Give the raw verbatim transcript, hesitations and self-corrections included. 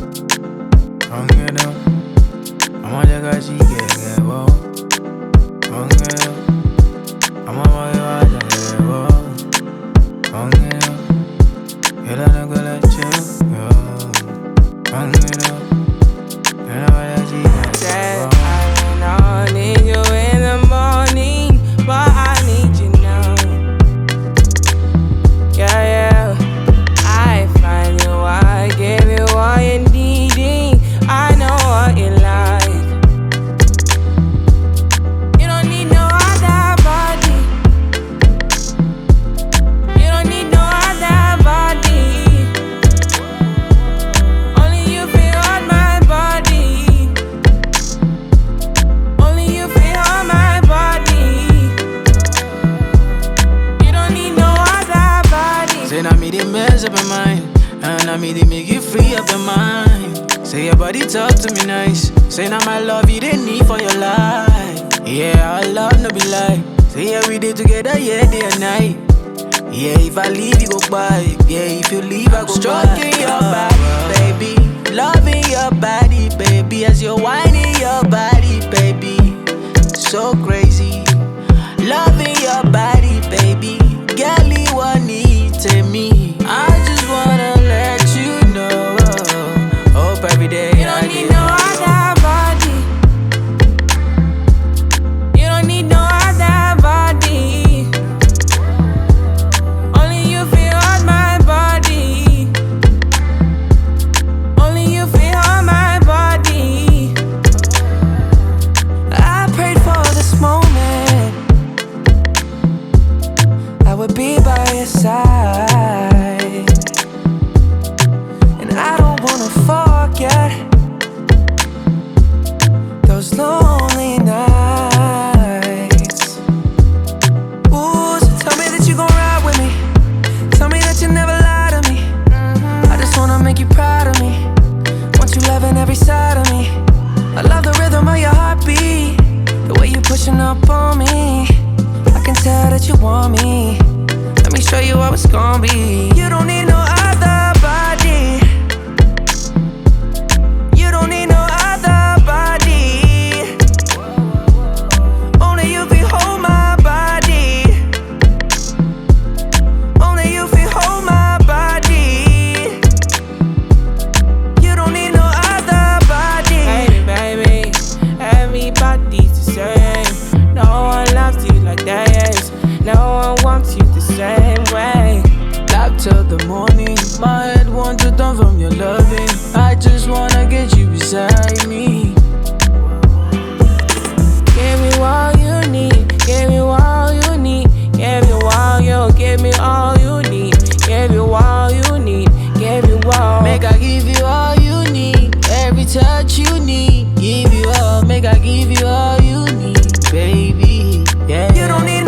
Ongera, amajaga chike wo. Ongera, amamaga chike wo. Ongera, ela nagala chuga. Ongera, ela vaya chike wo. I need you in the morning, but I need you now. Yeah, yeah. I find you, I give you all you needing. I know what you like. You don't need no other body. You don't need no other body. Only you feel on my body. Only you feel on my body. You don't need no other body. Say now me they mess up your mind, and now me they make you free up your mind. Say your body talk to me nice. Say now my love you they need for your life. Yeah, our love no be lie. Say yeah we did together, yeah day and night. Yeah, if I leave you go by. Yeah, if you leave I go stroking by. Your body, baby, loving your body, baby, as you're whining your body, baby. So crazy, loving your body, baby. Girl, you want need to me. I just wanna let you know. Hope every day You don't I need get no more. other body. You don't need no other body. Only you feel on my body. Only you feel on my body. I prayed for this moment. I would be by your side. And I don't wanna forget those lonely nights. Ooh, so tell me that you gon' ride with me. Tell me that you never lie to me. I just wanna make you proud of me. Want you loving every side of me. I love the rhythm of your heartbeat, the way you pushing up on me. I can tell that you want me. Let me show you how it's gon' be. You don't need no other body. You don't need no other body. Only you can hold my body. Only you can hold my body. You don't need no other body. Baby, baby, everybody's the same. No one loves you like this. No one wants you the same way. Love till the morning. My head wants to turn from your loving. I just wanna get you beside me. Give me all you need. Give me all you need. Give you all you. Give me all you need. Give you all you need. Give you all. Make I give you all you need. Every touch you need. Give you all. Make I give you all you need, baby. Yeah. You don't need